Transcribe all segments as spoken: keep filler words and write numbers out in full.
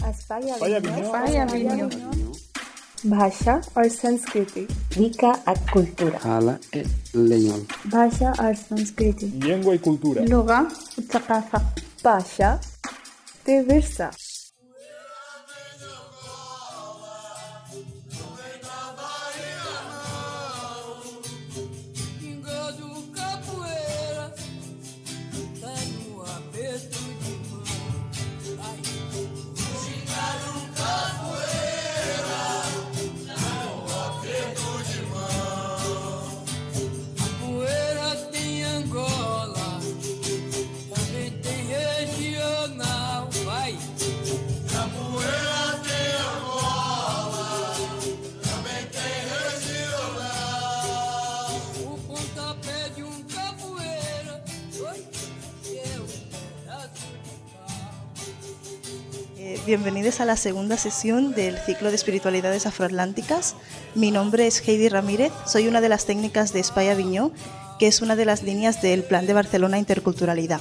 अस्पाया विन्यो भाषा और संस्कृति Rica a cultura. Hala e leñol. भाषा और संस्कृति Lengua y cultura. लुगा والثقافة भाषा diversa. Bienvenidos a la segunda sesión del ciclo de espiritualidades afroatlánticas. Mi nombre es Heidi Ramírez, soy una de las técnicas de Espai Avinyó, que es una de las líneas del Plan de Barcelona Interculturalidad.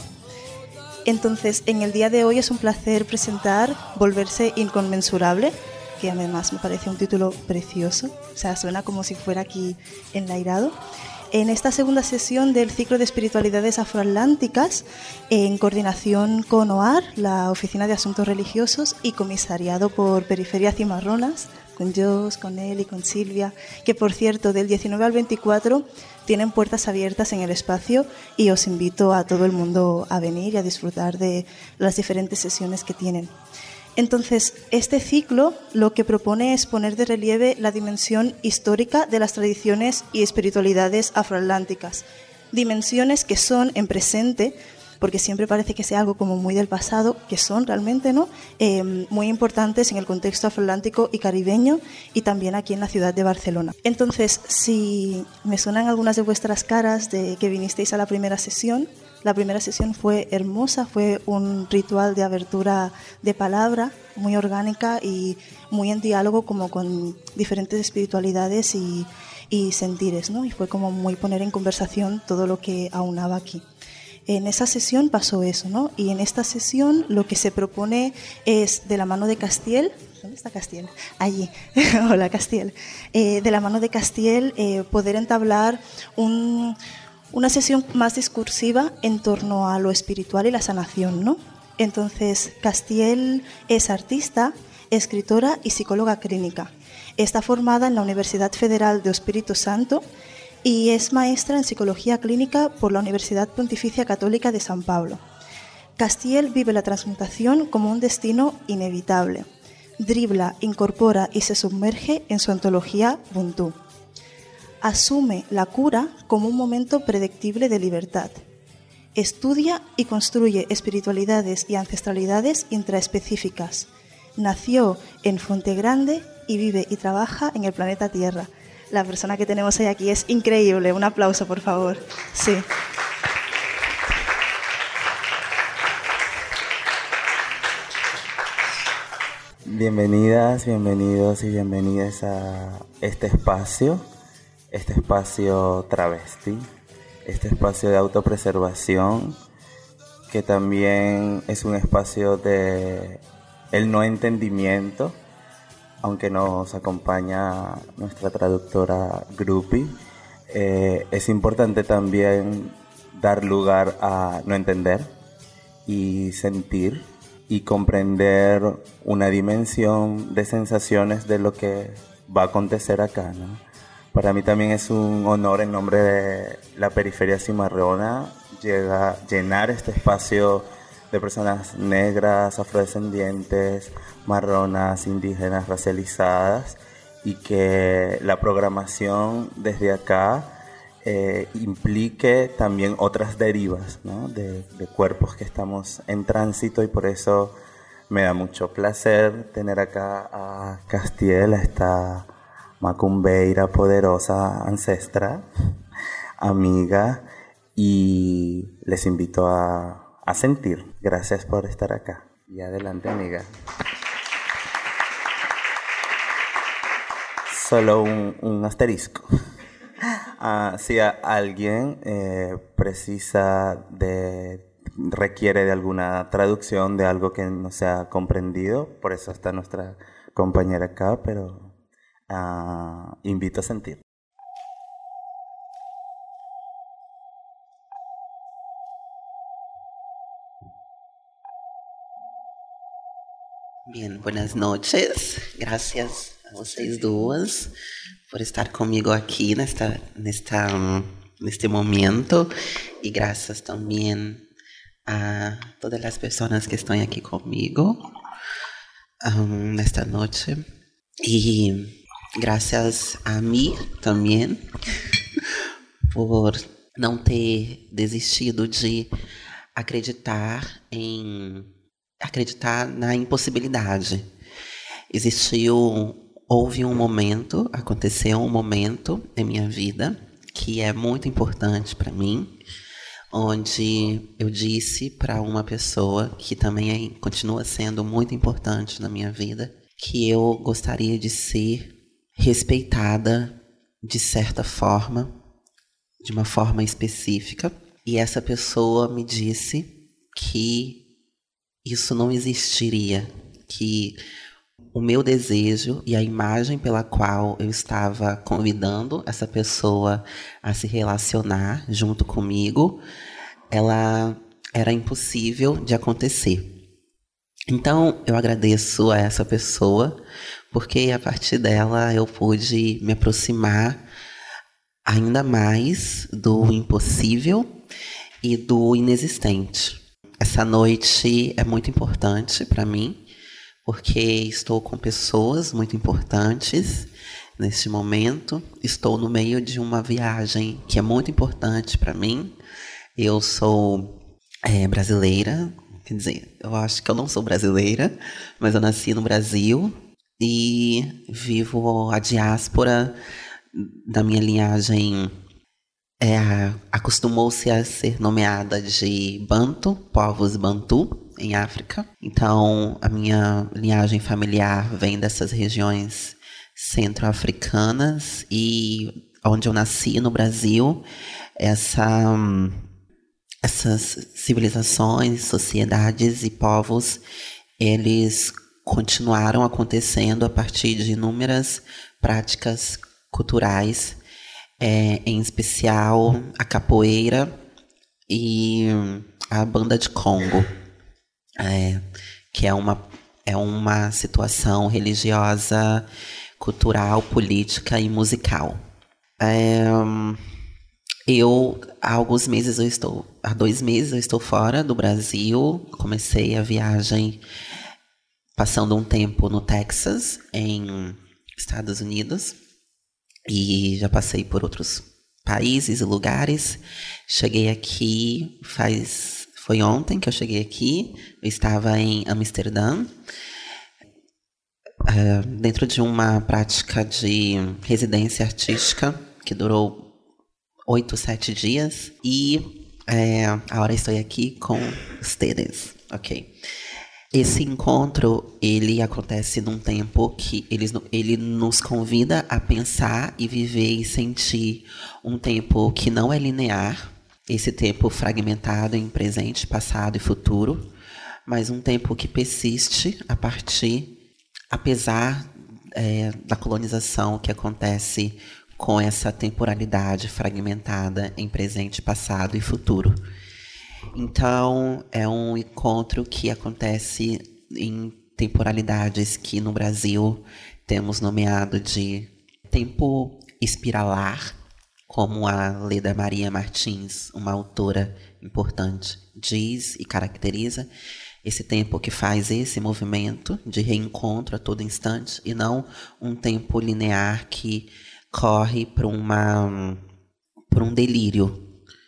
Entonces, en el día de hoy es un placer presentar Volverse Inconmensurable, que además me parece un título precioso, o sea, suena como si fuera aquí enlairado. En esta segunda sesión del ciclo de espiritualidades afroatlánticas, en coordinación con O A R, la Oficina de Asuntos Religiosos, y comisariado por Periferia Cimarronas, con Jos, con él y con Silvia, que por cierto del diecinueve al veinticuatro tienen puertas abiertas en el espacio y os invito a todo el mundo a venir y a disfrutar de las diferentes sesiones que tienen. Entonces, este ciclo lo que propone es poner de relieve la dimensión histórica de las tradiciones y espiritualidades afroatlánticas. Dimensiones que son en presente, porque siempre parece que sea algo como muy del pasado, que son realmente no eh, muy importantes en el contexto afroatlántico y caribeño y también aquí en la ciudad de Barcelona. Entonces, si me suenan algunas de vuestras caras de que vinisteis a la primera sesión, la primera sesión fue hermosa, fue un ritual de abertura de palabra muy orgánica y muy en diálogo como con diferentes espiritualidades y, y sentires, ¿no? Y fue como muy poner en conversación todo lo que aunaba aquí. En esa sesión pasó eso, ¿no? Y en esta sesión lo que se propone es, de la mano de Castiel, ¿dónde está Castiel? Allí, hola Castiel, eh, de la mano de Castiel eh, poder entablar un... una sesión más discursiva en torno a lo espiritual y la sanación, ¿no? Entonces, Castiel es artista, escritora y psicóloga clínica. Está formada en la Universidad Federal de Espíritu Santo y es maestra en psicología clínica por la Universidad Pontificia Católica de San Pablo. Castiel vive la transmutación como un destino inevitable. Dribla, incorpora y se sumerge en su ontología Ubuntu. Asume la cura como un momento predictible de libertad. Estudia y construye espiritualidades y ancestralidades intraespecíficas. Nació en Fontegrande y vive y trabaja en el planeta Tierra. La persona que tenemos hoy aquí es increíble. Un aplauso, por favor. Sí. Bienvenidas, bienvenidos y bienvenidas a este espacio. Este espacio travesti, este espacio de autopreservación, que también es un espacio de el no entendimiento, aunque nos acompaña nuestra traductora Grupi. Eh, es importante también dar lugar a no entender y sentir y comprender una dimensión de sensaciones de lo que va a acontecer acá, ¿no? Para mí también es un honor en nombre de la Periferia Cimarrona llega, llenar este espacio de personas negras, afrodescendientes, marronas, indígenas, racializadas, y que la programación desde acá eh, implique también otras derivas, ¿no? de, de cuerpos que estamos en tránsito, y por eso me da mucho placer tener acá a Castiel, a esta macumbeira poderosa ancestra, amiga, y les invito a, a sentir. Gracias por estar acá. Y adelante, amiga. Solo un, un asterisco. Ah, si alguien eh, precisa de requiere de alguna traducción de algo que no se ha comprendido. Por eso está nuestra compañera acá, pero uh, invito a sentir. Bien, buenas noches. Gracias a vocês duas por estar comigo aqui nesta, nesta, neste momento. E graças também a todas as pessoas que estão aqui comigo um, nesta noite. E graças a mim também por não ter desistido de acreditar em acreditar na impossibilidade. Existiu, houve um momento, aconteceu um momento em minha vida que é muito importante para mim, onde eu disse para uma pessoa que também é, continua sendo muito importante na minha vida, que eu gostaria de ser respeitada de certa forma, de uma forma específica, e essa pessoa me disse que isso não existiria, que o meu desejo e a imagem pela qual eu estava convidando essa pessoa a se relacionar junto comigo, ela era impossível de acontecer. Então, eu agradeço a essa pessoa, porque a partir dela eu pude me aproximar ainda mais do impossível e do inexistente. Essa noite é muito importante para mim, porque estou com pessoas muito importantes neste momento. Estou no meio de uma viagem que é muito importante para mim. Eu sou é, brasileira, quer dizer, eu acho que eu não sou brasileira, mas eu nasci no Brasil e vivo a diáspora da minha linhagem. É, acostumou-se a ser nomeada de Bantu, povos Bantu, em África. Então, a minha linhagem familiar vem dessas regiões centro-africanas e onde eu nasci, no Brasil, essa, essas civilizações, sociedades e povos, eles continuaram acontecendo a partir de inúmeras práticas culturais, É, em especial a capoeira e a banda de Congo, é, que é uma, é uma situação religiosa, cultural, política e musical. É, eu, há alguns meses eu estou, há dois meses eu estou fora do Brasil, comecei a viagem passando um tempo no Texas, em Estados Unidos, e já passei por outros países e lugares. Cheguei aqui, faz, foi ontem que eu cheguei aqui. Eu estava em Amsterdã, uh, dentro de uma prática de residência artística que durou oito, sete dias. E é, agora estou aqui com vocês, ok? Esse encontro, ele acontece num tempo que ele, ele nos convida a pensar e viver e sentir um tempo que não é linear, esse tempo fragmentado em presente, passado e futuro, mas um tempo que persiste a partir, apesar é, da colonização que acontece com essa temporalidade fragmentada em presente, passado e futuro. Então, é um encontro que acontece em temporalidades que no Brasil temos nomeado de tempo espiralar, como a Leda Maria Martins, uma autora importante, diz e caracteriza esse tempo que faz esse movimento de reencontro a todo instante, e não um tempo linear que corre para uma, para um delírio.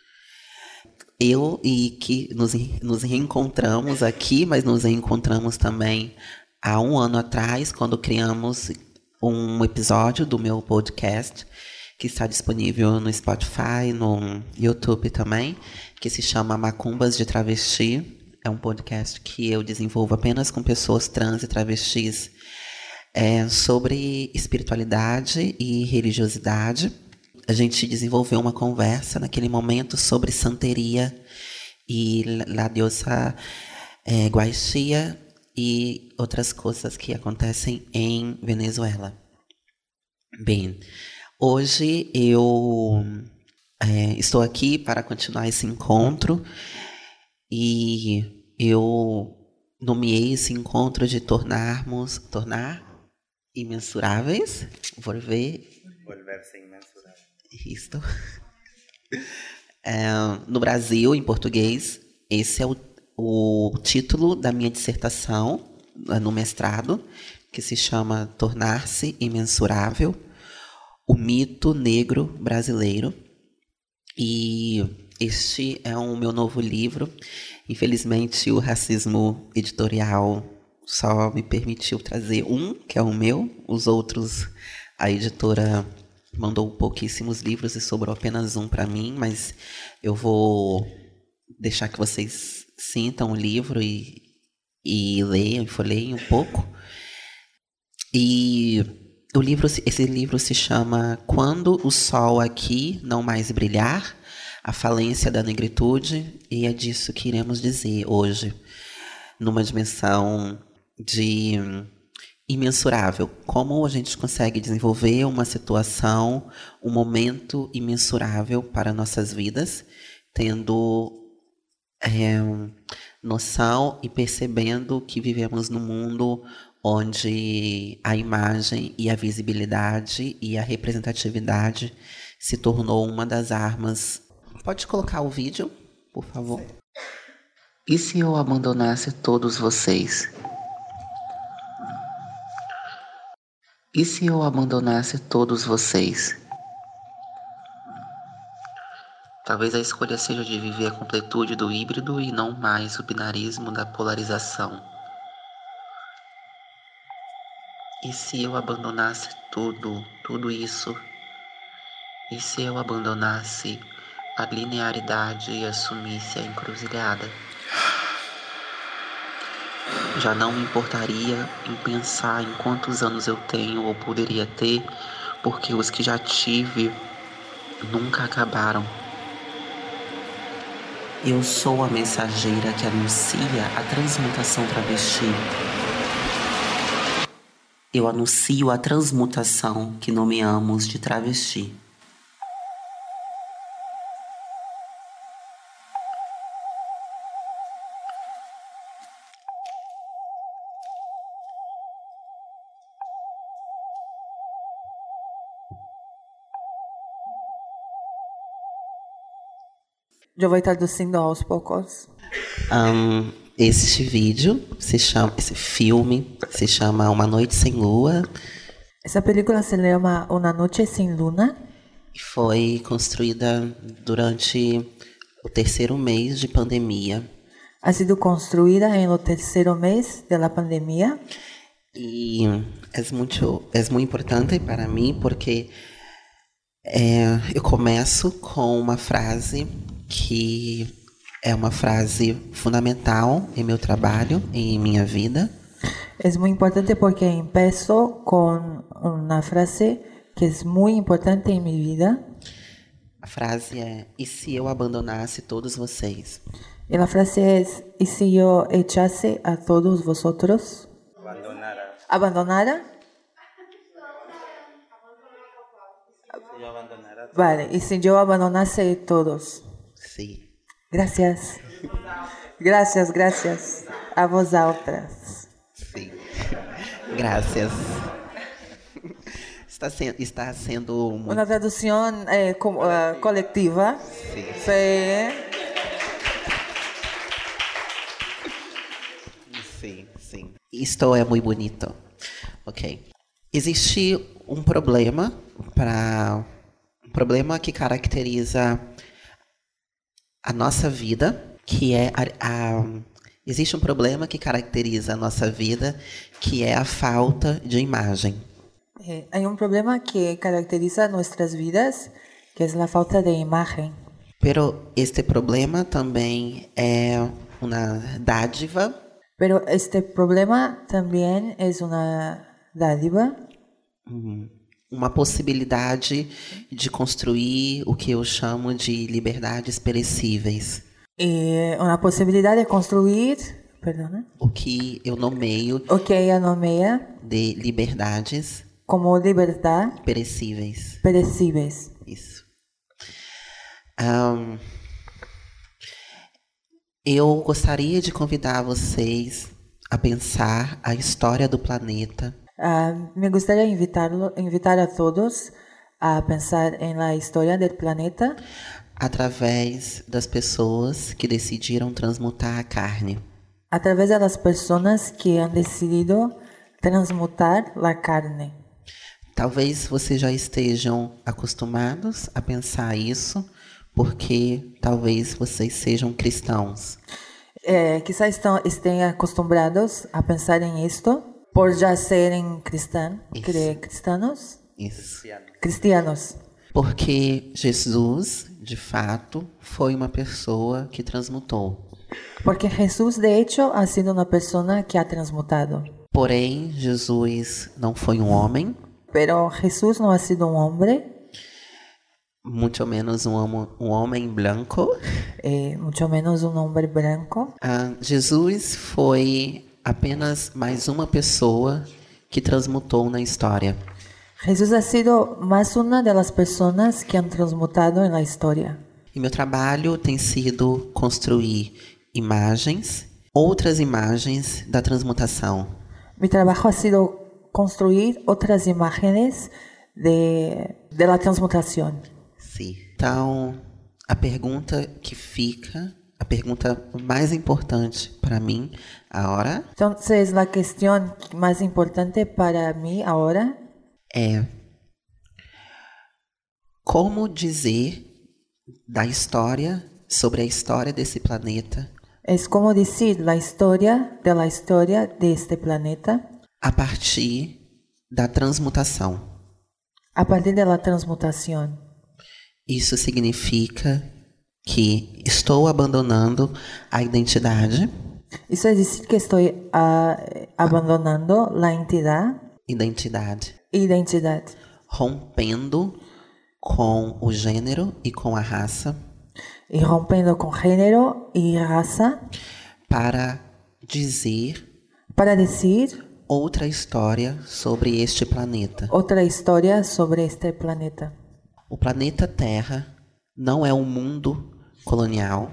Eu e que nos, nos reencontramos aqui, mas nos reencontramos também há um ano atrás, quando criamos um episódio do meu podcast, que está disponível no Spotify, no YouTube também, que se chama Macumbas de Travesti. É um podcast que eu desenvolvo apenas com pessoas trans e travestis, é, sobre espiritualidade e religiosidade. A gente desenvolveu uma conversa naquele momento sobre santeria e la diosa é, Guaixia e outras coisas que acontecem em Venezuela. Bem, hoje eu é, estou aqui para continuar esse encontro e eu nomeei esse encontro de tornarmos, tornar imensuráveis, volver, Volverse inmensurável. isto. É, no Brasil, em português, esse é o, o título da minha dissertação no mestrado, que se chama Tornar-se Imensurável, o mito negro brasileiro. E este é o meu novo livro. Infelizmente, o racismo editorial só me permitiu trazer um, que é o meu. Os outros, a editora mandou pouquíssimos livros e sobrou apenas um para mim, mas eu vou deixar que vocês sintam o livro e, e leiam, folheiem um pouco. E o livro, esse livro se chama Quando o Sol Aqui Não Mais Brilhar, a falência da negritude, e é disso que iremos dizer hoje, numa dimensão de imensurável. Como a gente consegue desenvolver uma situação, um momento imensurável para nossas vidas, tendo é, noção e percebendo que vivemos num mundo onde a imagem e a visibilidade e a representatividade se tornou uma das armas. Pode colocar o vídeo, por favor? E se eu abandonasse todos vocês? E se eu abandonasse todos vocês? Talvez a escolha seja de viver a completude do híbrido e não mais o binarismo da polarização. E se eu abandonasse tudo, tudo isso? E se eu abandonasse a linearidade e assumisse a encruzilhada? Já não me importaria em pensar em quantos anos eu tenho ou poderia ter, porque os que já tive nunca acabaram. Eu sou a mensageira que anuncia a transmutação travesti. Eu anuncio a transmutação que nomeamos de travesti. Eu vou traduzindo aos poucos. Um, este vídeo se chama, esse filme se chama Uma Noite Sem Lua. Essa película se chama Uma Noite Sem Luna. E foi construída durante o terceiro mês de pandemia. Ha sido construída no terceiro mês da pandemia. E é muito, é muito importante para mim porque é, eu começo com uma frase que é uma frase fundamental em meu trabalho e em minha vida. É muito importante porque empiezo com uma frase que é muito importante em minha vida. A frase é: e se eu abandonasse todos vocês? E a frase é: e se eu echasse a todos vosotros? Abandonara. Abandonara? Si yo abandonara. Vale, e se eu abandonasse todos? Sim. Gracias. Gracias, gracias. A vosotras. Sim. Graças. Está, se, está sendo muito... Uma tradução eh, com, uh, coletiva. Sim. Sim. Sim, sim. Isto é muito bonito. Ok. Existe um problema para um problema que caracteriza a nossa vida, que é a, a existe um problema que caracteriza a nossa vida, que é a falta de imagem. Eh, hay un problema que caracteriza nuestras vidas, que es la falta de imagen. Pero este problema também é uma dádiva. Pero este problema también es una dádiva. Uhum. Uma possibilidade de construir o que eu chamo de liberdades perecíveis. Y una posibilidad de construir, perdona, o que eu nomeio o que ella nomea de liberdades como libertad perecíveis. perecibles. Isso. Ahn, eu gostaria de convidar vocês a pensar a história do planeta Ah, me gustaría invitarlo, invitar a todos a pensar en la historia del planeta através das pessoas que decidiram transmutar a carne. a través de las personas que han decidido transmutar la carne. Talvez vocês já estejam acostumados a pensar isso, porque talvez vocês sejam cristãos. Eh, quizás están, estén acostumbrados a pensar en esto por ya serem cristán, Isso. cre- cristianos, Isso. cristianos. Porque Jesus, de fato, foi uma pessoa que transmutou. Porque Jesús, de hecho, ha sido una persona que ha transmutado. Porém, Jesus não foi um homem, Pero Jesús no ha sido un hombre, muito menos um, homo- um homem branco. eh, mucho menos un hombre blanco. Ah, Jesus foi apenas mais uma pessoa que transmutou na história. Jesús ha sido más una de las personas que han transmutado en la historia. E meu trabalho tem sido construir imagens, outras imagens da transmutação. Mi trabajo ha sido construir otras imágenes de, de la transmutación. Sim. Então, a pergunta que fica, a pergunta mais importante para mim agora Entonces, la cuestión más importante para mí ahora é como dizer da história, sobre a história desse planeta, es como decir la historia de la historia de este planeta a partir da transmutação. a partir de la transmutación. Isso significa que estou abandonando a identidade, Eso es decir que estoy ah, abandonando la entidad, identidade, identidad, rompendo com o gênero e com a raça y rompiendo con género y raza para dizer para decir outra história sobre este planeta. otra historia sobre este planeta. O planeta Terra não é um mundo colonial.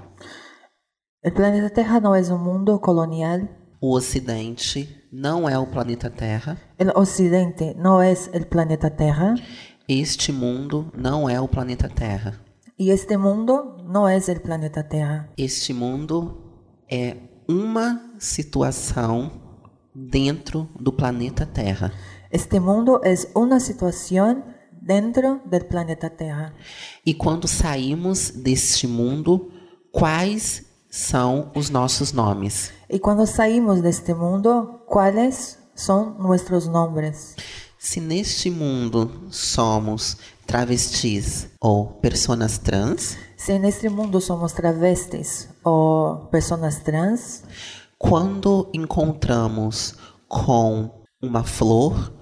El planeta Tierra no es un mundo colonial. O Ocidente não é o planeta Terra. El occidente no es el planeta Tierra. Este mundo não é o planeta Terra. Y este mundo no es el planeta Tierra. Este mundo é uma situação dentro do planeta Terra. Este mundo es una situación dentro del planeta Tierra. E quando saímos deste mundo, quais são os nossos nomes? Y cuando salimos de este mundo, ¿cuáles son nuestros nombres? Se neste mundo somos travestis ou personas trans, Si en este mundo somos travestis o personas trans, quando encontramos com uma flor,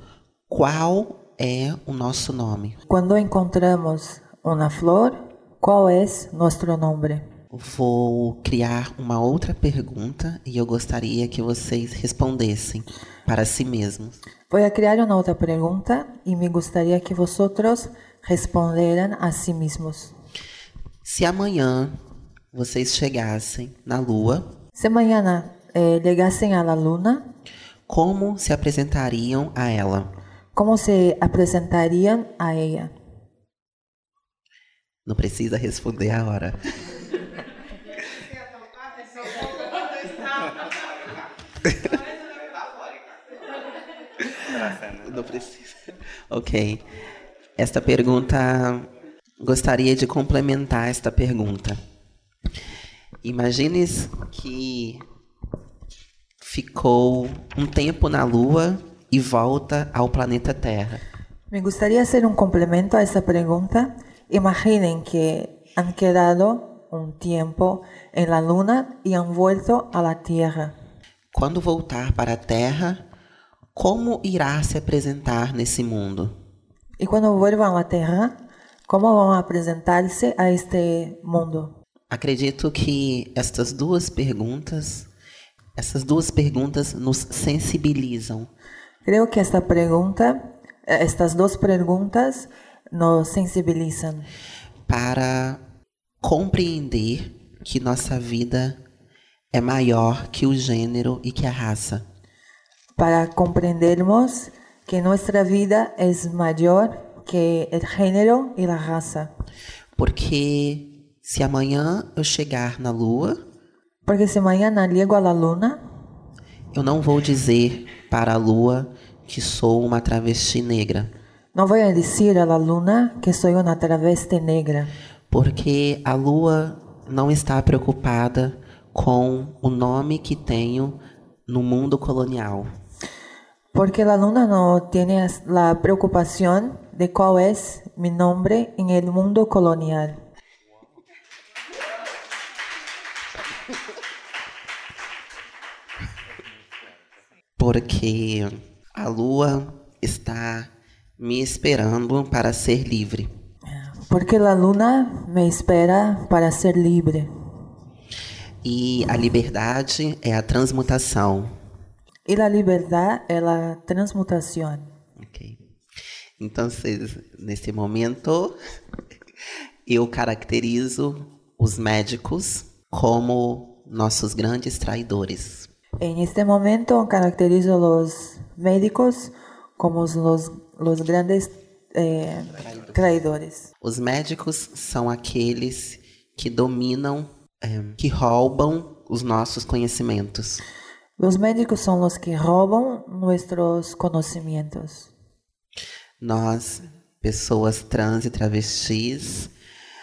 qual é o nosso nome? cuando encontramos una flor, ¿cuál es nuestro nombre? Vou criar uma outra pergunta e eu gostaria que vocês respondessem para si mesmos. Voy a crear una otra pregunta y me gustaría que vosotros respondieran a sí mismos. Se amanhã vocês chegassem na Lua, Si mañana eh, llegasen a la luna, como se apresentariam a ela? ¿cómo se presentarían a ella? Não precisa responder agora. Não precisa. Ok. Esta pergunta, gostaria de complementar esta pergunta. Imagine que ficou um tempo na Lua e volta ao planeta Terra. Me gustaría hacer un complemento a esta pregunta. Imaginen que han quedado un tiempo en la luna y han vuelto a la Tierra. Quando voltar para a Terra, como irá se apresentar nesse mundo? Y cuando vuelvan a la Tierra, ¿cómo van a presentarse a este mundo? acredito que estas duas perguntas, essas duas perguntas nos sensibilizam. Creo que esta pregunta, estas dos preguntas nos sensibilizam para compreender que nossa vida é maior que o gênero e que a raça. Para compreendermos que nuestra vida es mayor que el género y la raza. Porque se amanhã eu chegar na Lua, Porque si mañana llego a la luna, eu não vou dizer para a Lua que sou uma travesti negra. no voy a decir a la luna que soy una travesti negra. Porque a Lua não está preocupada com o nome que tenho no mundo colonial. Porque la luna no tiene la preocupación de cuál es mi nombre en el mundo colonial. Porque a Lua está me esperando para ser livre. Porque la luna me espera para ser libre. E a liberdade é a transmutação. Y la libertad es la transmutación. Ok. Então, nesse momento, eu caracterizo os médicos como nossos grandes traidores. En este momento caracterizo a los médicos como los, los grandes eh, traidores. Os médicos são aqueles que dominam, é, que roubam os nossos conhecimentos. Los médicos son los que roban nuestros conocimientos. Nós, pessoas trans e travestis,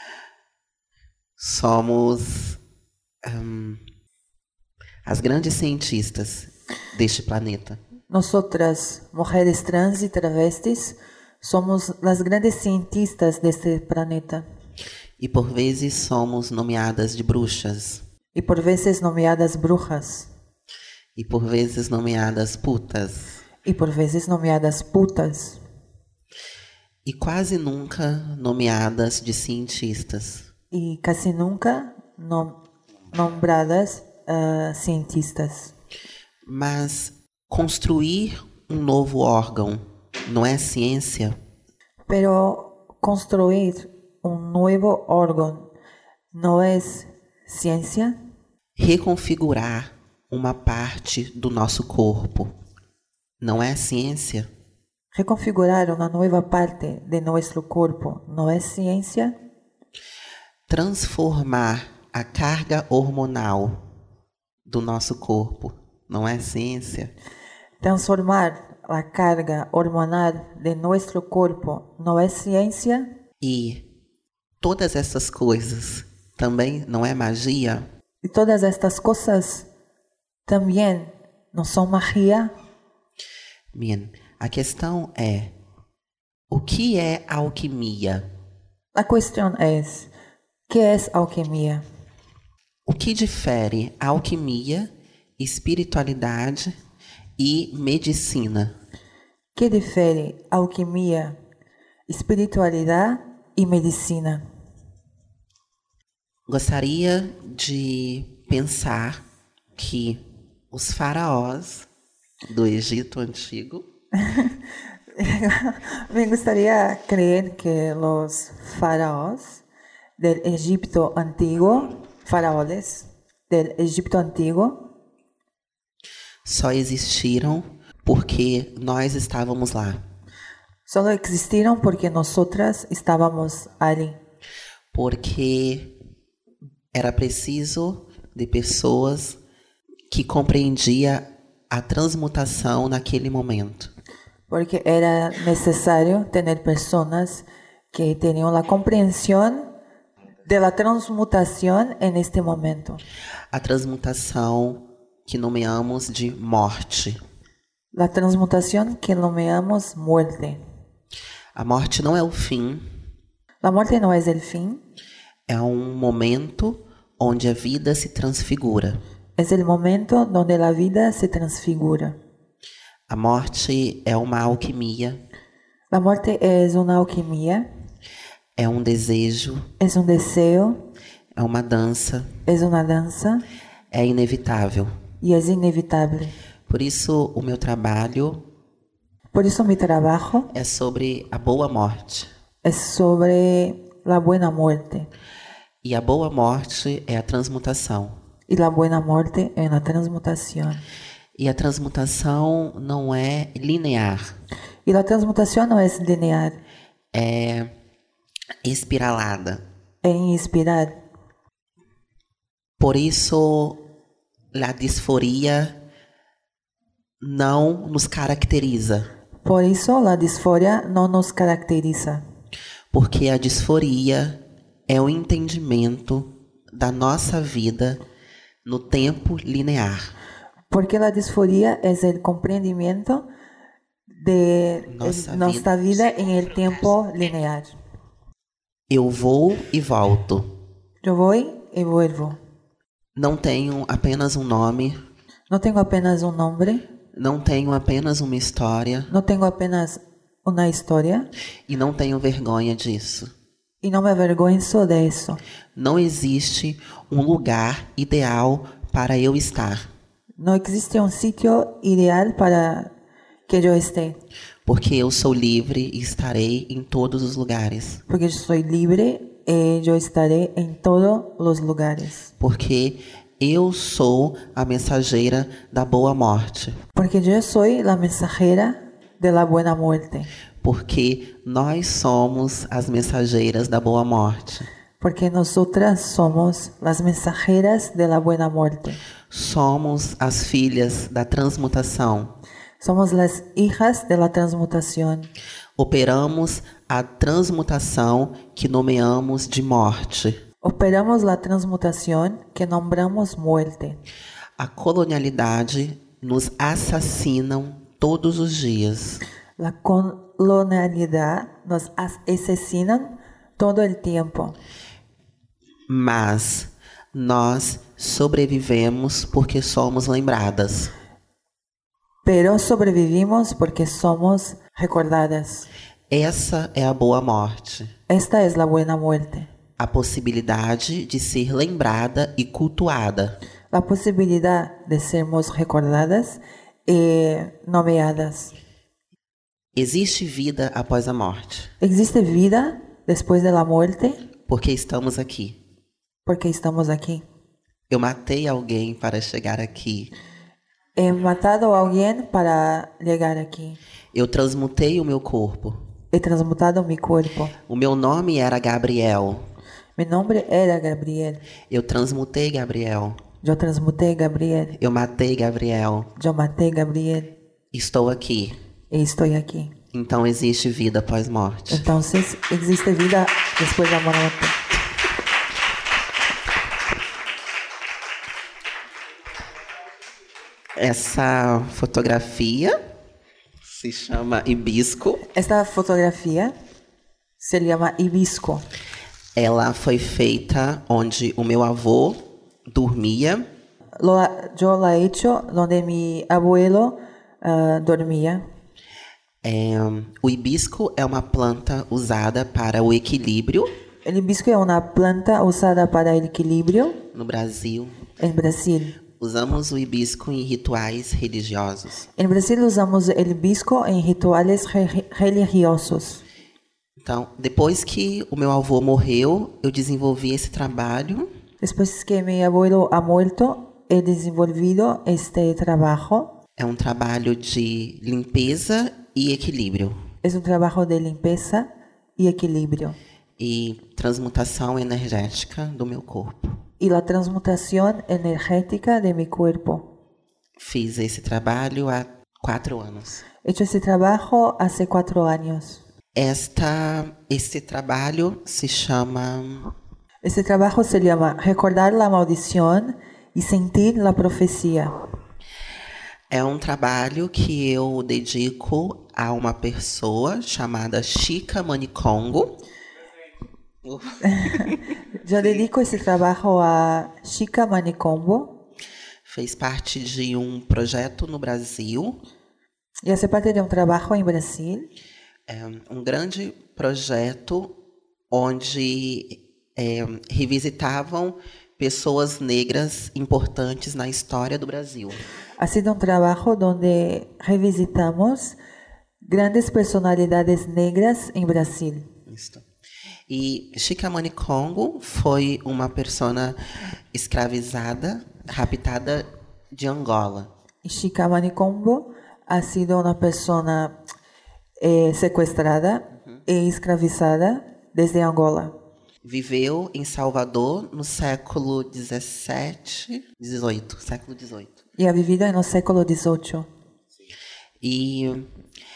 somos um, as grandes cientistas deste planeta. Nosotras, mujeres trans y travestis, somos las grandes cientistas de este planeta. E por vezes somos nomeadas de bruxas. Y por veces nomeadas brujas. E por vezes nomeadas putas. Y por veces nomeadas putas. E quase nunca nomeadas de cientistas. Y casi nunca nom nombradas uh, cientistas. Mas construir um novo órgão não é ciência? Pero construir un nuevo órgano no es ciencia. Reconfigurar uma parte do nosso corpo não é ciência? Reconfigurar una nueva parte de nuestro cuerpo no es ciencia. Transformar a carga hormonal do nosso corpo não é ciência? Transformar la carga hormonal de nuestro cuerpo no es ciencia. E todas essas coisas também não é magia? Y todas estas cosas también no son magia. Bien, a questão é: o que é alquimia? La cuestión es, ¿qué es alquimia? O que difere alquimia, espiritualidade e medicina? ¿Qué difere alquimia, espiritualidad y medicina? Gostaria de pensar que os faraós do Egito Antigo Me gustaría creer que los faraos del Egipto antiguo, faraones del Egipto antiguo, só existiram porque nós estávamos lá. solo existieron porque nosotras estábamos allí. Porque era preciso de pessoas que compreendia a transmutação naquele momento. Porque era necesario tener personas que tenían la comprensión de la transmutación en este momento. A transmutação que nomeamos de morte. La transmutación que nomeamos muerte. A morte não é o fim. La muerte no es el fin. É um momento onde a vida se transfigura. Es el momento donde la vida se transfigura. A morte é uma alquimia. La muerte es una alquimia. É um desejo. Es un deseo. é uma dança, es una danza é inevitável. y es inevitable. Por isso, o meu trabalho Por eso mi trabajo é sobre a boa morte. es sobre la buena muerte. E a boa morte é a transmutação. Y la buena muerte es la transmutación. E a transmutação não é linear, Y la transmutación no es lineal, é espiralada. es inspiral. Por isso, a disforia não nos caracteriza, Por eso la disforia no nos caracteriza. porque a disforia é o entendimento da nossa vida no tempo linear. Porque la disforia es el comprendimiento de Nossa eh, nuestra vida en el tiempo lineal. Eu vou e volto. Yo voy y vuelvo. Não tenho apenas um nome, No tengo apenas un nombre, não tenho apenas uma história no tengo apenas una historia e não tenho vergonha disso. y no me avergüenzo de eso. Não existe um lugar ideal para eu estar, No existe un sitio ideal para que yo esté, porque eu sou livre e estarei em todos os lugares. porque yo soy libre y yo estaré en todos los lugares. Porque eu sou a mensageira da boa morte. Porque yo soy la mensajera de la buena muerte. Porque nós somos as mensageiras da boa morte. Porque nosotras somos las mensajeras de la buena muerte. Somos as filhas da transmutação. Somos las hijas de la transmutación. Operamos a transmutação que nomeamos de morte. Operamos la transmutación que nombramos muerte. A colonialidade nos assassinam todos os dias. La colonialidad nos asesinan todo el tiempo. Mas nós sobrevivemos porque somos lembradas. Pero sobrevivimos porque somos recordadas. Essa é a boa morte. Esta es la buena muerte. A possibilidade de ser lembrada e cultuada. La posibilidad de sermos recordadas y nomeadas. Existe vida após a morte, ¿Existe vida después de la muerte? porque estamos aqui. Porque estamos aquí. Eu matei alguém para chegar aqui. He matado a alguien para llegar aquí. Eu transmutei o meu corpo. He transmutado mi cuerpo. O meu nome era Gabriel. Mi nombre era Gabriel. Eu transmutei Gabriel. Yo transmuté Gabriel. Eu matei Gabriel. Yo maté Gabriel. Estou aqui. Y estoy aquí. Então existe vida após morte. Entonces, existe vida después de la muerte. Essa fotografia se chama Hibisco. Esta fotografía se llama Hibisco. Ela foi feita onde o meu avô dormia. Lo, yo la he hecho donde mi abuelo uh, dormía. É, o hibisco é uma planta usada para o equilíbrio El hibisco es una planta usada para el equilibrio no Brasil. en Brasil. Usamos o hibisco em rituais religiosos. En Brasil usamos el hibisco en rituales re- religiosos. Então, depois que o meu avô morreu, eu desenvolvi esse trabalho Después que mi abuelo ha muerto, he desenvolvido este trabajo. É um trabalho de limpeza e equilíbrio Es un trabajo de limpieza y equilibrio. e transmutação energética do meu corpo. Y la transmutación energética de mi cuerpo. Fiz esse trabalho há quatro anos. He hecho ese trabajo hace cuatro años. Esta, esse trabalho se chama Este trabajo se llama Recordar la maldición y sentir la profecía. É um trabalho que eu dedico a uma pessoa chamada Chica Manicongo. Yo dedico ese trabajo a Chica Manicombo Fez parte de um projeto no Brasil, y hace parte de un trabajo en Brasil. é um grande projeto onde é, revisitavam pessoas negras importantes na história do Brasil. Ha sido un trabajo donde revisitamos grandes personalidades negras en Brasil. Isso. E Chikamani Congo foi uma persona escravizada, raptada de Angola. Y Chikamani Combo ha sido una persona eh, secuestrada uh-huh. e escravizada desde Angola. Viveu em Salvador no século dezessete, dezoito, século dezoito. E ha vivido no século dezoito. E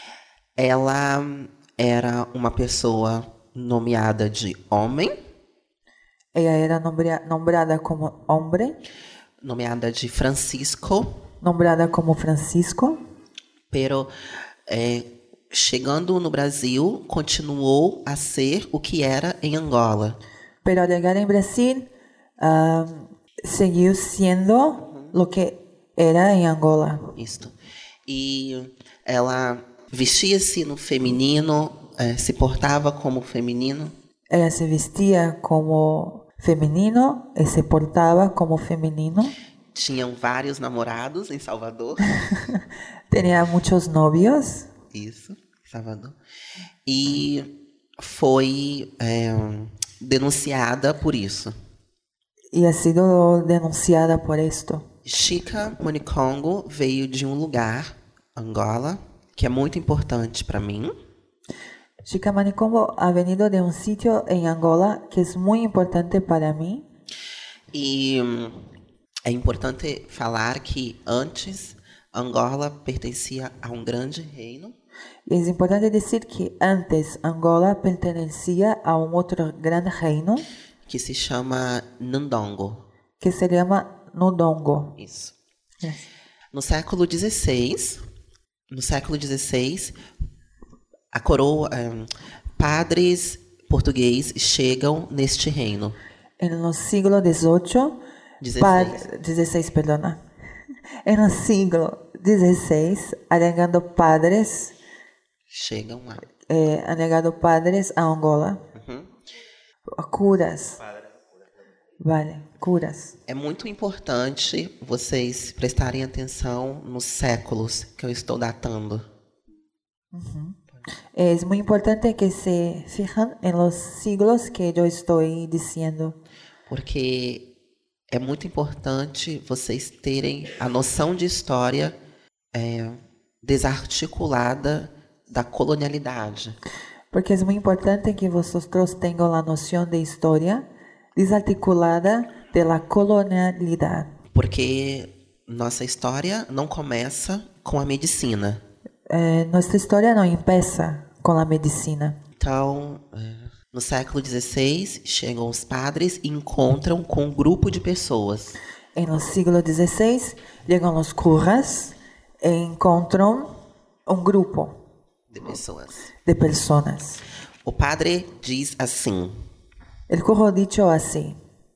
ela era uma pessoa nomeada de homem. Ella era nombra, nombrada como hombre. Nomeada de Francisco. Nombrada como Francisco. Pero é, chegando no Brasil, continuou a ser o que era em Angola. Pero al llegar en Brasil, uh, siguió siendo uh-huh. lo que era em Angola. Isso. E ela vestia-se no feminino, eh, se portava como feminino. Ela se vestia como feminino e se portava como feminino. Tinham vários namorados em Salvador. Tinha muitos novios. Isso, em Salvador. E foi é, denunciada por isso. E ha sido denunciada por isto. Chikamani Congo veio de um lugar, Angola, que é muito importante para mim. Chikamani Congo ha venido de um sítio em Angola que é muito importante para mim. E é importante falar que antes Angola pertencia a um grande reino. E é importante dizer que antes Angola pertencia a um outro grande reino que se chama Ndongo. Que se chama Ndongo. Isso. Yes. No século dezesseis, no século dezesseis, a coroa, um, padres portugueses chegam neste reino. No século dezoito, dezesseis, perdona. No século dezesseis, alegando padres, chegam lá. Eh, alegando padres a Angola. Uhum. Curas. Vale, curas. É muito importante vocês prestarem atenção nos séculos que eu estou datando. Uhum. É muito importante que se fijem em los siglos que eu estou dizendo. Porque é muito importante vocês terem a noção de história é, desarticulada da colonialidade. Porque é muito importante que vocês tenham a noção de história desarticulada da colonialidade. Porque nossa história não começa com a medicina. Eh, nossa história não começa com a medicina. Então, no século dezesseis, chegam os padres e encontram com um grupo de pessoas. No século dezesseis, chegam os curas e encontram um grupo de pessoas. De pessoas. O padre diz assim: El cura dicho assim: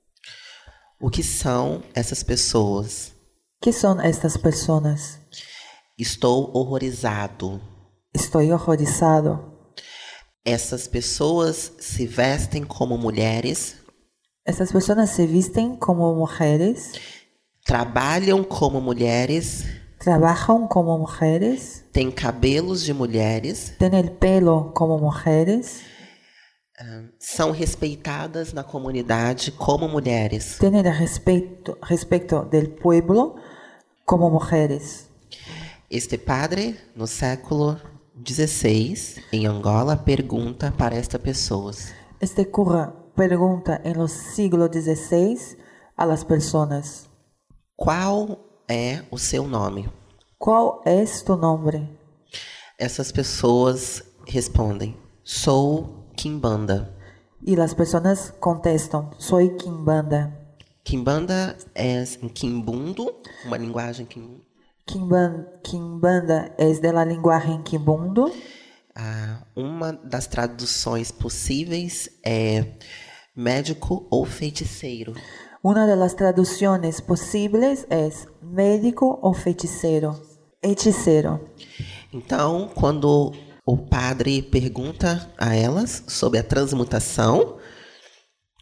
o que são essas pessoas? Que são estas pessoas? Estou horrorizado. Estou horrorizado. Essas pessoas se vestem como mulheres. Essas pessoas se vestem como mulheres. Trabalham como mulheres. Trabalham como mulheres. Têm cabelos de mulheres. Têm o pelo como mulheres. Uh, são respeitadas na comunidade como mulheres. Têm respeito, respeito do povo como mulheres. Este padre, no século dezesseis, em Angola, pergunta para esta pessoas. Este cura pergunta em los século dezesseis a las pessoas: qual é o seu nome? Qual é tu nome? Essas pessoas respondem: sou Kimbanda. E as pessoas contestam: sou Kimbanda. Kimbanda é em Kimbundo, uma linguagem Kimbundo. Kimbanda, Kimbanda é da linguagem Kimbundo. Ah, uma das traduções possíveis é médico ou feiticeiro. Uma das traduções possíveis é médico ou feiticeiro. Hechiceiro. Então, quando o padre pergunta a elas sobre a transmutação,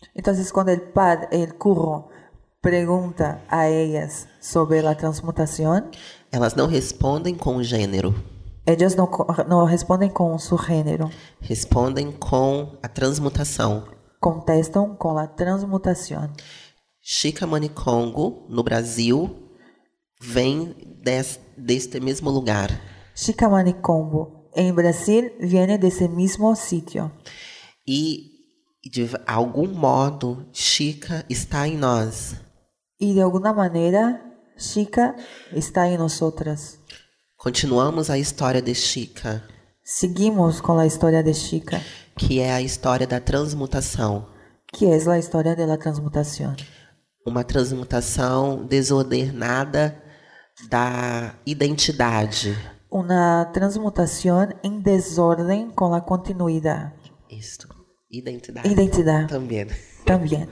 Entonces, cuando el padre, el curro, pergunta a ellas sobre la transmutación, elas não respondem com o gênero, ellos no, co- no responden con su género, respondem com a transmutação. contestan con la transmutación. Chica Manicongo, no Brasil, vem des, deste mesmo lugar. Chikamanikombo, en Brasil, viene de ese mismo sitio. E, de algum modo, Chica está em nós. Y de alguna manera, Chica está en nosotras. Continuamos a história de Chica, Seguimos con la historia de Chica, que é a história da transmutação. que es la historia de la transmutación. Uma transmutação desordenada da identidade. Una transmutación en desorden con la continuidad. Isto. Identidade. Identidad Também. también.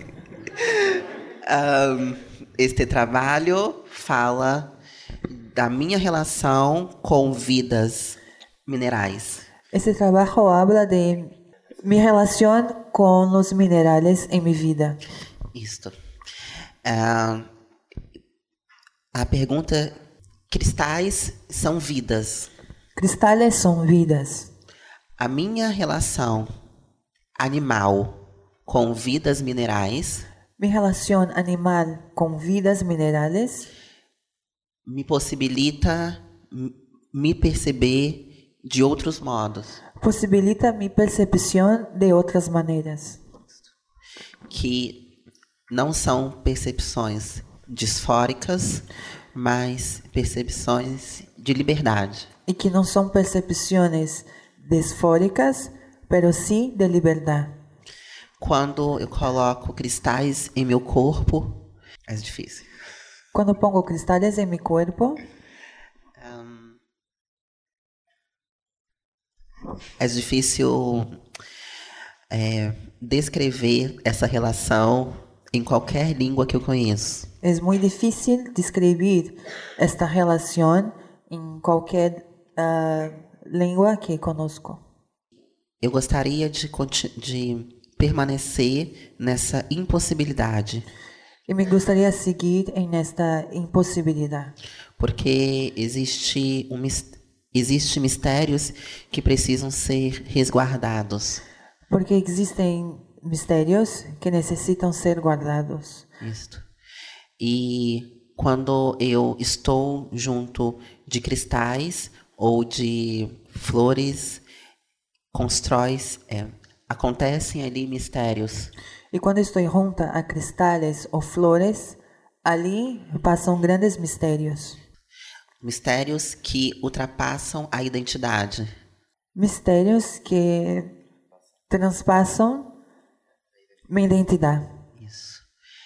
Um, este trabalho fala da minha relação com vidas minerais. Este trabajo habla de mi relación con los minerales en mi vida. Isto. Ah, a pergunta: cristais são vidas. Cristales son vidas. A minha relação animal com vidas minerais Mi relación animal con vidas minerales me possibilita m- me perceber de outros modos, posibilita mi percepción de otras maneras, que não são percepções disfóricas, mas percepções de liberdade. y que no son percepciones disfóricas, pero sí de libertad. Quando eu coloco cristais em meu corpo, é difícil. Cuando pongo cristales en mi cuerpo, É difícil é, descrever essa relação em qualquer língua que eu conheço. es muy difícil describir esta relación en cualquier ah, lengua que conozco. Eu gostaria de, conti- de permanecer nessa impossibilidade, Y me gustaría seguir en esta imposibilidad, porque existe um mis- existe mistérios que precisam ser resguardados. porque existen misterios que necesitan ser guardados. Isto. E quando eu estou junto de cristais ou de flores, constróis, é, acontecem ali mistérios. Y cuando estoy junta a cristales o flores, allí pasan grandes misterios. Mistérios que ultrapassam a identidade. Misterios que traspasan mi identidad. Isso.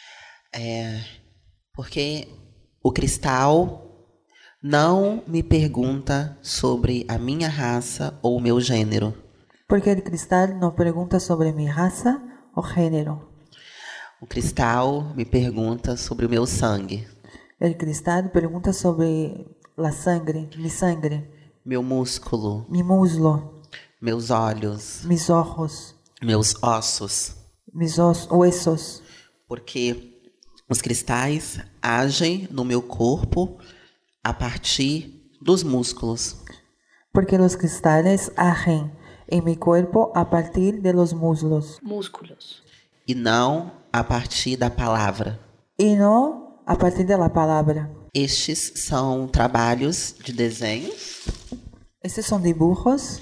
É, porque o cristal não me pergunta sobre a minha raça ou o meu gênero. Porque el cristal no pregunta sobre mi raza o género. O cristal me pergunta sobre o meu sangue, El cristal pregunta sobre la sangre, mi sangre, meu músculo, mi muslo, meus olhos, mis ojos, meus ossos. mis os- huesos. Porque os cristais agem no meu corpo a partir dos músculos. Porque los cristales agen en mi cuerpo a partir de los muslos músculos, E não a partir da palavra. y no a partir de la palabra. Estes são trabalhos de desenho. Estos son dibujos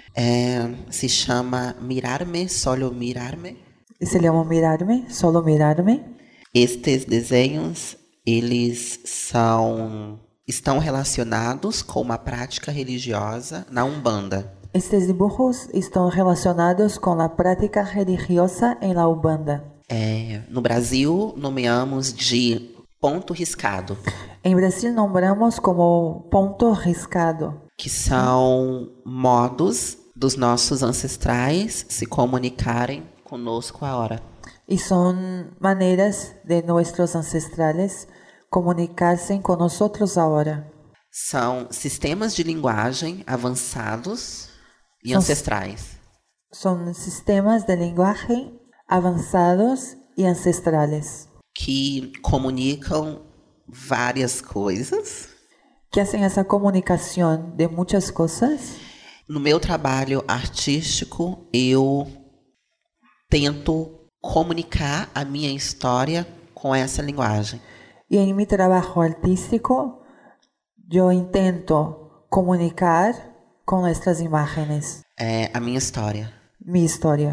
É, se chama Mirar-me, Solo Mirar-me. y se llama mirarme, solo mirarme. Estes desenhos, eles são estão relacionados com uma prática religiosa na Umbanda. Estos dibujos están relacionados con la práctica religiosa en la Umbanda. É, no Brasil, nomeamos de ponto riscado, En Brasil nombramos como ponto riscado, que são modos dos nossos ancestrais se comunicarem conosco agora. y son maneras de nuestros ancestrales comunicarse con nosotros ahora. São sistemas de linguagem avançados e São- ancestrais. Son sistemas de lenguaje avanzados y ancestrales, que comunicam várias coisas. que hacen esa comunicación de muchas cosas. No meu trabalho artístico, eu tento comunicar a minha história com essa linguagem. Y en mi trabajo artístico, yo intento comunicar con nuestras imágenes É a minha história. mi historia.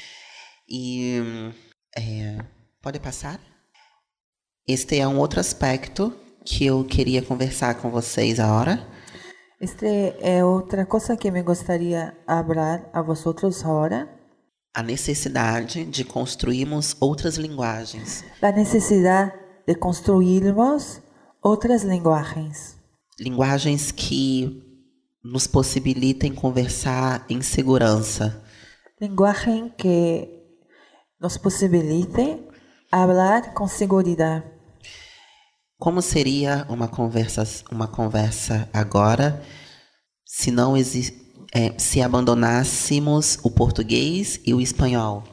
E é, pode passar? Este é um outro aspecto que eu queria conversar com vocês agora. Este es otra cosa que me gustaría hablar a vosotros ahora. A necessidade de construirmos outras linguagens. La necesidad de construirmos otras lenguajes. Linguagens que nos possibilitem conversar em segurança. Lenguaje que nos posibilite hablar con seguridad. Como seria uma conversa, uma conversa agora se não exi- é, se abandonássemos o português e o espanhol?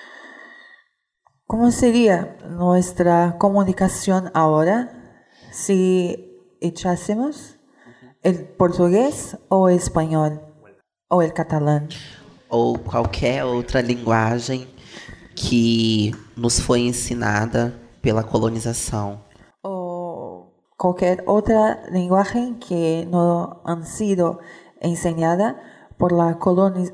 ¿Cómo sería nuestra comunicación ahora si echásemos el portugués o el español o el catalán Ou qualquer outra linguagem que nos foi ensinada pela colonização? o cualquier otra lenguaje que no han sido enseñada por la coloni-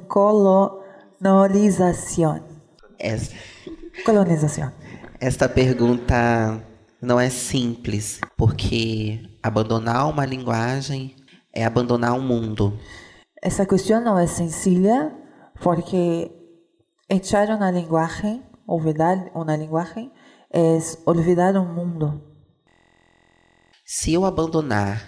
colonización? Es- Colonización. Esta pergunta não é simples, porque abandonar uma linguagem é abandonar um mundo. Esa cuestión no es sencilla porque echar una lenguaje, olvidar una lenguaje, es olvidar un mundo. Se eu abandonar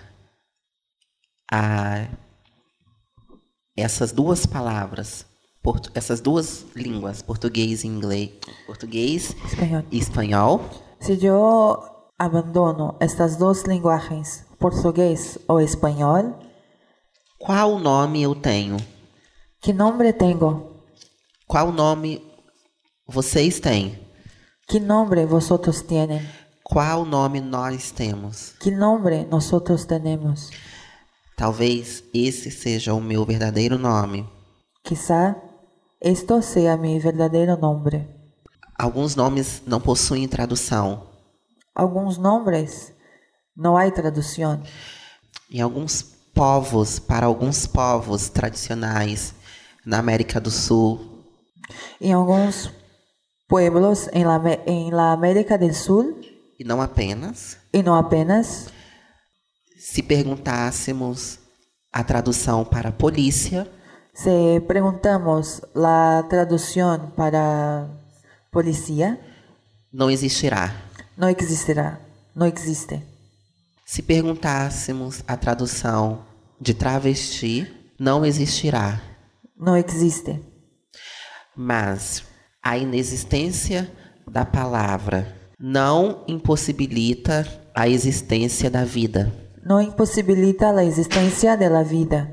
a essas duas palavras, portu- essas duas línguas, português e inglês, português Español. e espanhol, Si yo abandono estas dos lenguajes, portugués o español, qual nome eu tenho? ¿qué nombre tengo? Qual nome vocês têm? ¿Qué nombre vosotros tienen? Qual nome nós temos? ¿Qué nombre nosotros tenemos? Talvez esse seja o meu verdadeiro nome. Quizá esto sea mi verdadero nombre. Alguns nomes não possuem tradução. Algunos nombres no hay traducción. Em alguns povos, para alguns povos tradicionais na América do Sul, En algunos pueblos en la, Ame- en la América del Sur, e não apenas, y no apenas, se perguntássemos a tradução para polícia, si preguntamos la traducción para policía, não existirá. no existirá, no existe. Se perguntássemos a tradução de travesti, não existirá. No existe. Mas a inexistência da palavra não impossibilita a existência da vida. No imposibilita la existencia de la vida.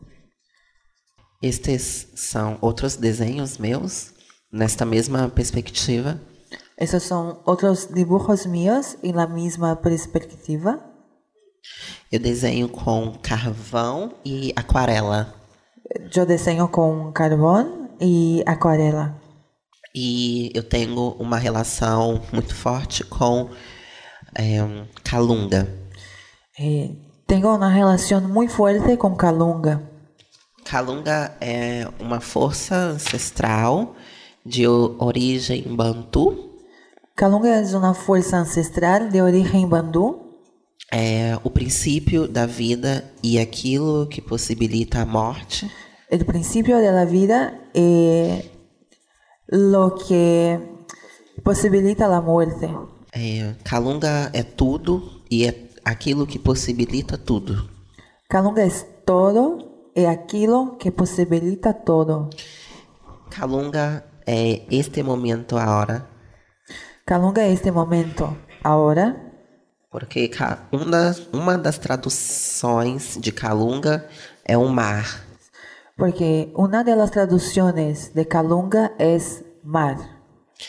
Estes são outros desenhos meus, nesta mesma perspectiva. Esos son otros dibujos míos en la misma perspectiva. Eu desenho com carvão e aquarela. Yo diseño con carbón y acuarela. E eu tenho uma relação muito forte com é, calunga. Eh, tengo una relación muy fuerte con Calunga. Calunga é uma força ancestral de o- origem bantu. Calunga es una fuerza ancestral de origen bandú. É o princípio da vida e aquilo que possibilita a morte. El principio de la vida y lo que posibilita la muerte. É, Calunga é tudo e é aquilo que possibilita tudo. Calunga es todo y aquilo que posibilita todo. Calunga é este momento agora, Calunga es este momento, ahora, porque ca- uma das, uma das traduções de Calunga é o mar. porque una de las traducciones de Calunga es mar.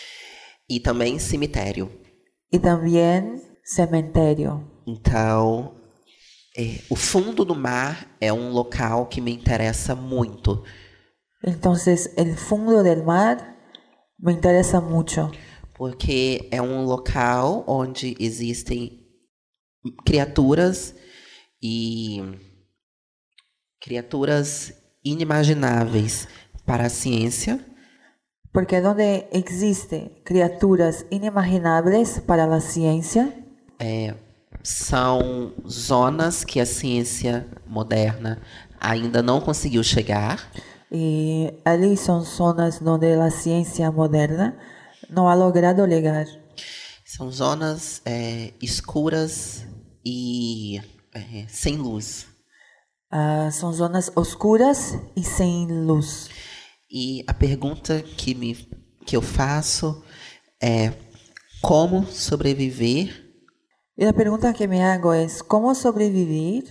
e também cemitério. y también cementerio. Então, é, o fundo do mar é um local que me interessa muito. Entonces, el fondo del mar me interesa mucho. Porque é um local onde existem criaturas e criaturas inimagináveis para a ciência. Porque donde existen criaturas inimaginables para la ciencia, É, são zonas que a ciência moderna ainda não conseguiu chegar. y allí son zonas donde la ciencia moderna no ha logrado llegar. São zonas é, escuras e é, sem luz. Ah, son zonas oscuras y sin luz. E a pergunta que, me, que eu faço é como sobreviver Y la pregunta que me hago es, ¿cómo sobrevivir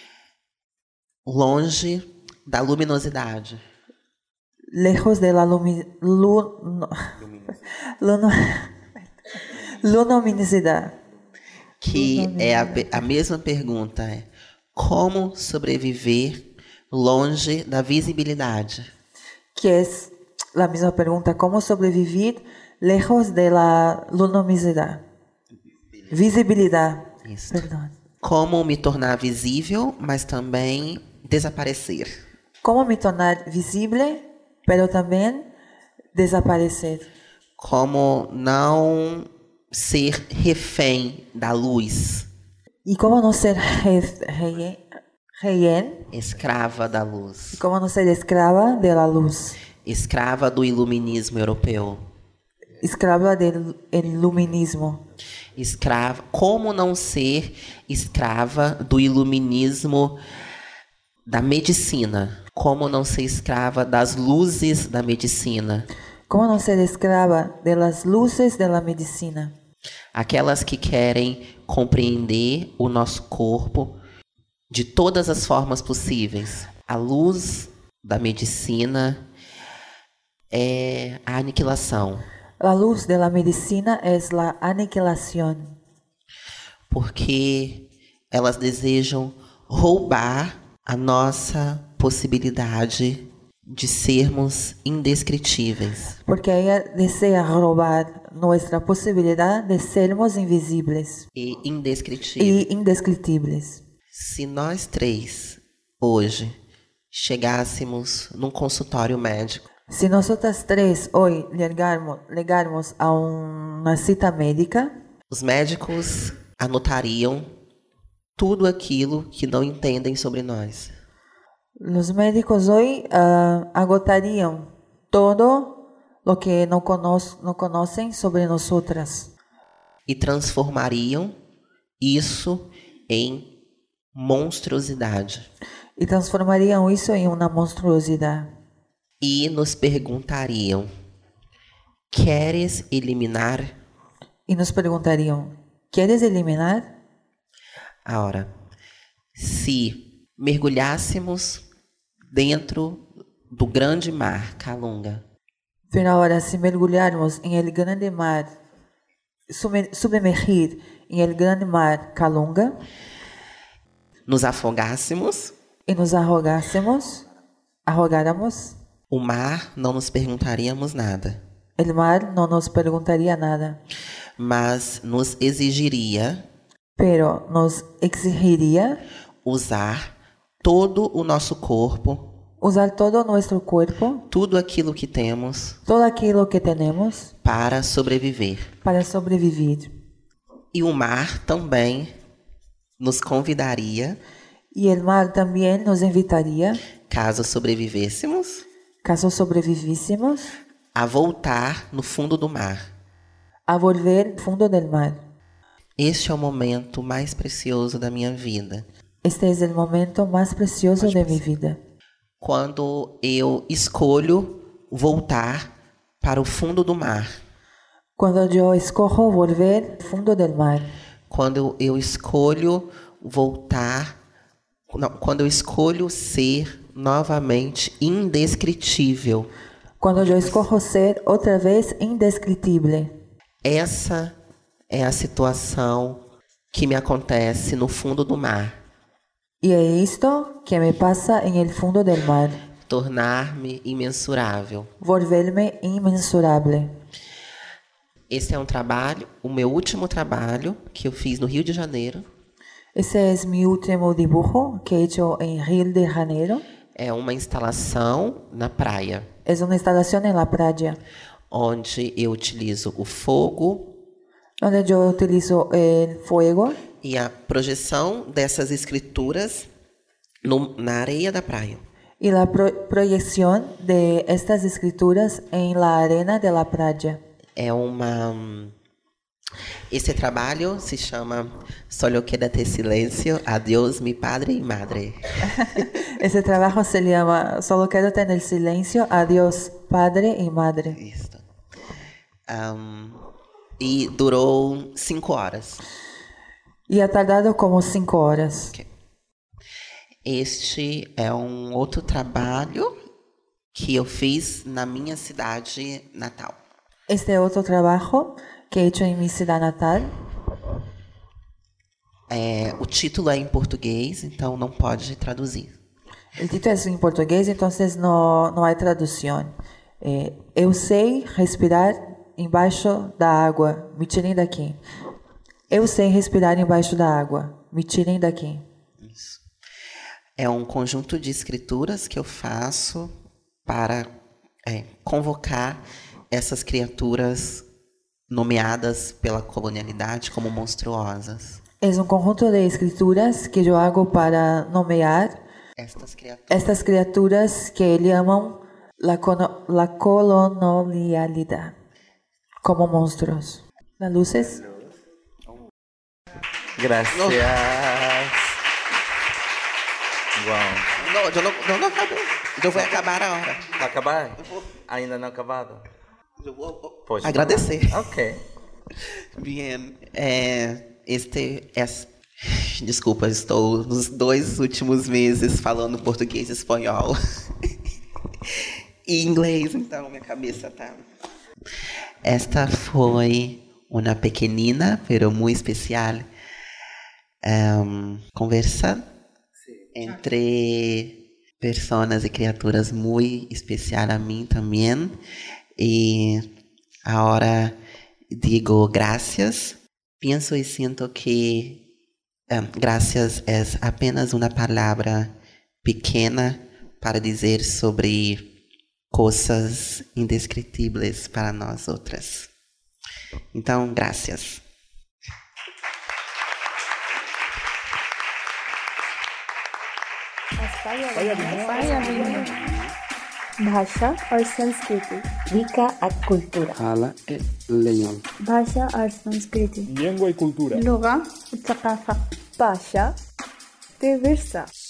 longe da luminosidade? lejos de la lumi- lu- no- luno- luminosidad? Que é a, pe- a mesma pergunta, é como sobreviver longe da visibilidade? Que es la misma pregunta, ¿cómo sobrevivir lejos de la luminosidad? Visibilidad. Isso. Perdón. Como me tornar visível, mas também desaparecer? ¿Cómo me tornar visible, pero también desaparecer? Como não ser refém da luz, ¿Y cómo no ser je- je- rehén? escrava da luz, ¿Cómo no ser esclava de la luz? escrava do iluminismo europeu? Esclava del iluminismo. Escrava, como não ser escrava do iluminismo da medicina? Como não ser escrava das luzes da medicina? ¿Cómo no ser esclava de las luces de la medicina? Aquelas que querem compreender o nosso corpo de todas as formas possíveis. A luz da medicina é a aniquilação. La luz de la medicina es la aniquilación, Porque elas desejam roubar a nossa possibilidade de sermos indescritíveis. porque ella desea robar nuestra posibilidad de sermos invisibles E indescritíveis. y indescriptibles. Se nós três, hoje, chegássemos num consultório médico, Si nosotras tres hoy llegamos, llegamos a una cita médica, os médicos anotariam tudo aquilo que não entendem sobre nós. los médicos hoy ah, agotarían todo lo que no, cono- no conocen sobre nosotras E transformariam isso em monstruosidade. y transformarían eso en una monstruosidad. E nos perguntariam: queres eliminar? Y nos preguntarían, ¿quieres eliminar? Ora, se mergulhássemos dentro do grande mar Calunga, Pero ahora, si mergullarmos en el grande mar, sumer- sumergir en el grande mar Calunga nos afogássemos, y nos arrogásemos, arrogáramos, o mar não nos perguntaríamos nada, el mar no nos preguntaría nada, mas nos exigiria pero nos exigiría usar todo o nosso corpo, usar todo nuestro cuerpo, tudo aquilo que temos, todo aquello que tenemos para sobreviver. para sobrevivir. E o mar também nos convidaria, Y el mar también nos invitaría, caso sobrevivêssemos, caso sobrevivísemos, a voltar no fundo do mar. a volver al fondo del mar. Este é o momento mais precioso da minha vida. Este es el momento más precioso de mi vida. Quando eu escolho voltar para o fundo do mar. Cuando yo escojo volver al fondo del mar. Quando eu escolho voltar. Não, quando eu escolho ser novamente indescritível. Cuando yo escojo ser otra vez indescriptible. Essa é a situação que me acontece no fundo do mar. Y es esto que me pasa en el fondo del mar. Tornar-me imensurável. Volverme inmensurable. Esse é um trabalho, o meu último trabalho que eu fiz no Rio de Janeiro. Ese es mi último dibujo que he hecho en Rio de Janeiro. É uma instalação na praia. Es una instalación en la playa, onde eu utilizo o fogo donde yo utilizo el fuego e a projeção dessas escrituras no, na areia da praia. y la pro- proyección de estas escrituras en la arena de la playa. É uma... Esse trabalho se chama Solo Quédate Silêncio, Adiós mi padre y madre. Ese trabajo se llama Solo quédate en el silencio, adiós padre y madre. Isso. Um, e durou cinco horas. Y ha tardado como cinco horas. Ok. Este é um outro trabalho que eu fiz na minha cidade natal. Este otro trabajo que he hecho en mi ciudad natal. É, o título é em português, então não pode traduzir. El título es en portugués, entonces no, no hay traducción. Eh, eu sei respirar embaixo da água, me tirem daqui. Eu sei respirar embaixo da água, me tirem daqui. Isso. É um conjunto de escrituras que eu faço para é, convocar essas criaturas nomeadas pela colonialidade como monstruosas. Es un conjunto de escrituras que yo hago para nomear Estas criaturas. estas criaturas que llaman la, cono- la colonialidad como monstruos. ¿Las luces? Gracias. No. Wow. Não, eu não, não, não acabei. Eu vou acabar a hora. Vai acabar? Ainda não acabado? Eu vou Pode agradecer. falar. Ok. Bien, é, este é, desculpa, estou nos dois últimos meses falando português e espanhol e inglês, então minha cabeça tá. Esta foi uma pequenina, pero muy especial um, conversa entre personas y criaturas muy especial a mí también. Y ahora digo gracias. Pienso y siento que um, gracias es apenas una palabra pequeña para dizer sobre cosas indescritíveis para nós outras. Então, gracias. भाषा और संस्कृति। Rica a cultura. Hala e Leñol. भाषा और संस्कृति। Lengua y cultura. लुगा, ثقافة. भाषा, diversa.